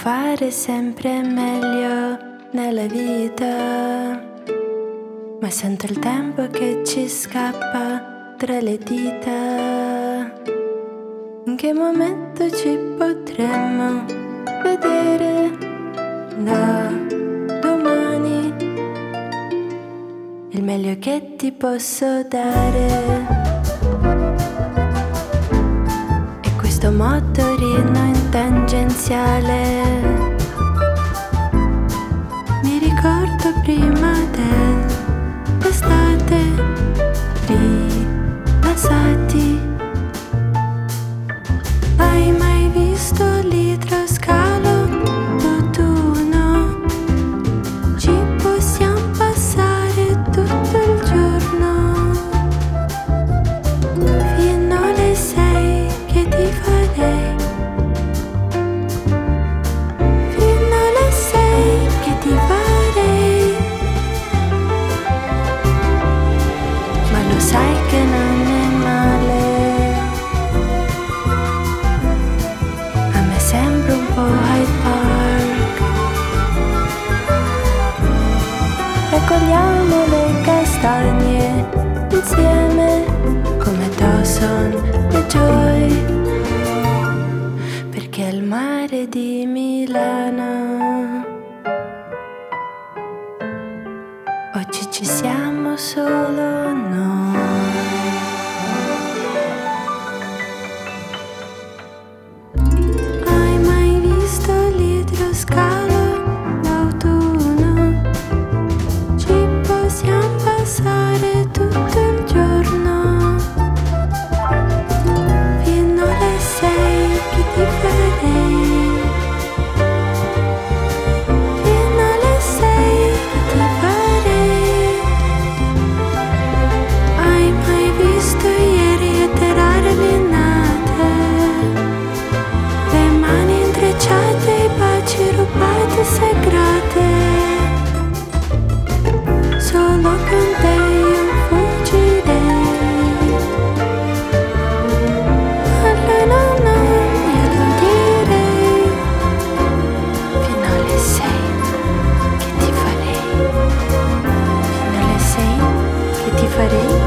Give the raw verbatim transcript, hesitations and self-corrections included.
fare sempre meglio nella vita, ma sento il tempo che ci scappa tra le dita. In che momento ci potremmo vedere da domani? Il meglio che ti posso dare è questo motorino in tangenziale. Mi ricordo prima dell'estate, rilassati. Hai mai visto l'idroscalo d'autunno? Ci possiamo passare tutto il giorno, fino alle sei che ti farei, fino alle sei che ti farei. Ma lo sai che non è male, a me sembra un po' Hyde Park. Raccogliamo le castagne insieme come Dawson e Joy, perché al mare di Milano oggi ci siamo solo noi. Hai mai visto l'idroscalo d'autunno? Ci possiamo passare tutto il giorno, fino alle sei che ti farei, fino alle sei che ti farei. Hai mai visto ieri atterrare le nate, le mani intrecciate, i baci rubati segrete? Solo con te io fuggirei, allora no, io lo direi, fino alle sei che ti farei, fino alle sei che ti farei.